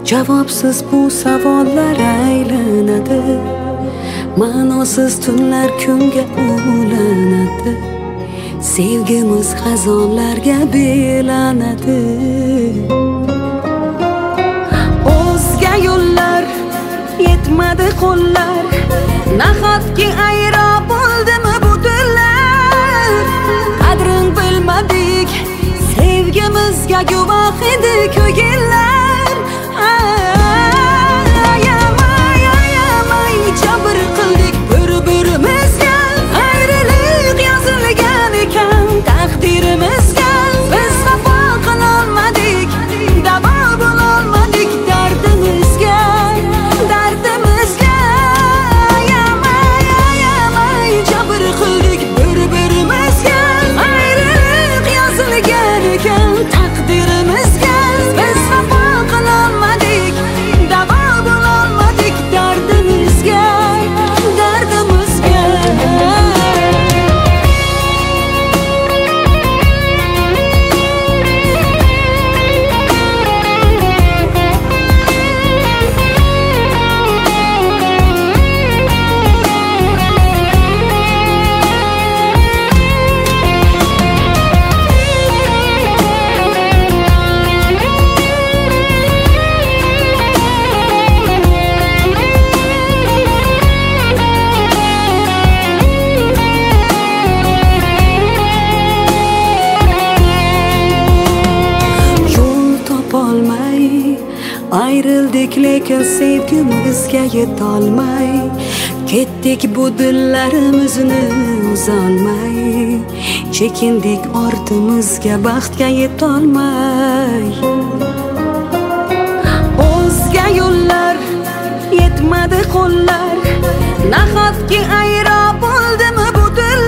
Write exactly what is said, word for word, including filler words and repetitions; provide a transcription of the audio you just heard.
Javobsiz bu savollar aylanadi, ma'nosiz tunlar kunga ulanadi. Sevgimiz xazonlarga belanadi. O'zga yo'llar yetmadi qo'llar, nahotki ayro bo'ldimi bu dillar? Qadring bilmadik, sevgimizga guvoh edi ko'ngillar. Ayamay, ayamay, jabr qildik bir-birimizga. Ayriliq yozilgan ekan taqdirimizga. Biz vafo qilolmadik, davo bo'lolmadik dardimizga, dardimizga. Ayamay, ayamay, jabr qildik bir-birimizga. Ayriliq yozilgan ekan taqdirimizga. Biz vafo qilolmadik, davo bo'lolmadik dardimizga, dardimizga. Ayrıldık lekin sevgimizga yetolmay, ketdik bu dillarimizni uzolmay. Chekindik ortimizga baxtga yetolmay. O'zga yo'llar yetmadi qo'llar, nahotki ayro bo'ldimi bu dillar?